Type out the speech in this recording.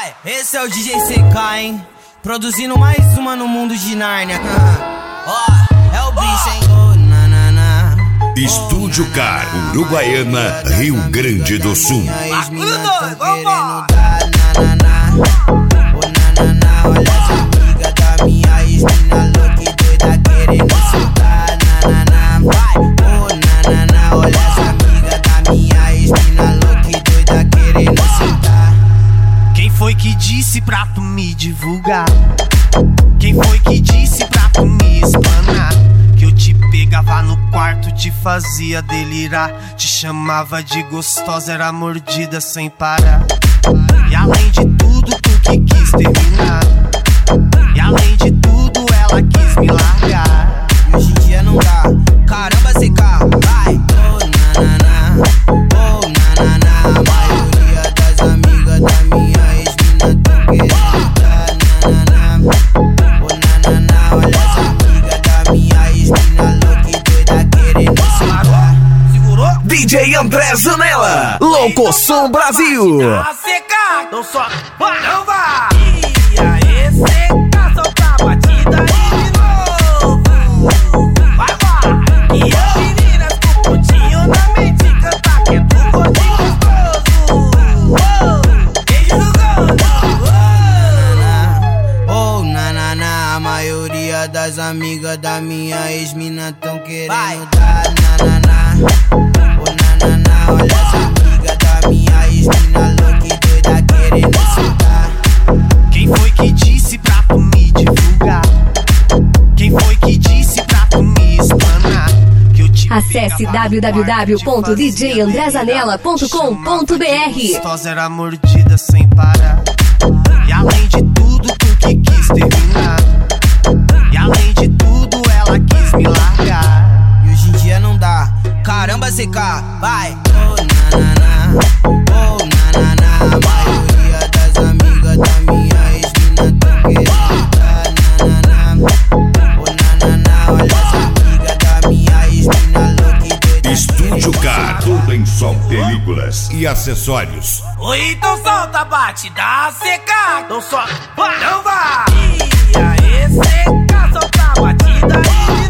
Vai, esse é o DJ CK, hein? Produzindo mais uma no mundo de Nárnia. Ó, é o bicho, hein? Oh, na, na, na. Estúdio Car, Uruguaiana, Rio Grande do Sul. Bagulho doido, vambora! Olha as amigas da minha ex-mina louca e doida querendo soltar. Vai, oh, na, olha as amigas da minha ex-mina louca e doida querendo soltar. Quem foi que disse pra tu me divulgar? Quem foi que disse pra tu me espanar? Que eu te pegava no quarto, te fazia delirar, te chamava de gostosa, era mordida sem parar. E além de tudo, tu que quis terminar. E além de tudo, ela quis me largar. E hoje em dia não dá. Caramba, CK, vai! Oh, na, a maioria das amigas da minha ex-mina tão querendo dar. Oh, na, olha as amigas da minha ex-mina louca e doida querendo soltar. Segurou? DJ André Zanella, Louco Som Brasil. CK, então só vai, não vai! E aí, CK, solta a batida aí de novo. Vai, e as meninas com pontinho na mente canta que é do gordinho gostoso. Beijo no gosto. Oh, na, a maioria das amigas da minha ex-mina tão querendo dar. Oh, na, olha as amigas da minha ex-mina louca e doida querendo soltar. Quem foi que disse pra tu me divulgar? Quem foi que disse pra tu me espanar? Que eu te Acesse www.djandrezanella.com.br. gostosa, era mordida sem parar. E além de tudo, tu que quis terminar. E além de tudo, ela quis me largar. E hoje em dia não dá. Caramba, CK, vai! Oh, na, a maioria das amigas da minha ex-mina tão querendo dar. Oh, na, olha as amigas da minha ex-mina louca e doida. Estúdio Car, tudo em som, películas e acessórios. Oi, então solta a batida, CK, então só vai, não vai! E aí, CK, solta a batida aí de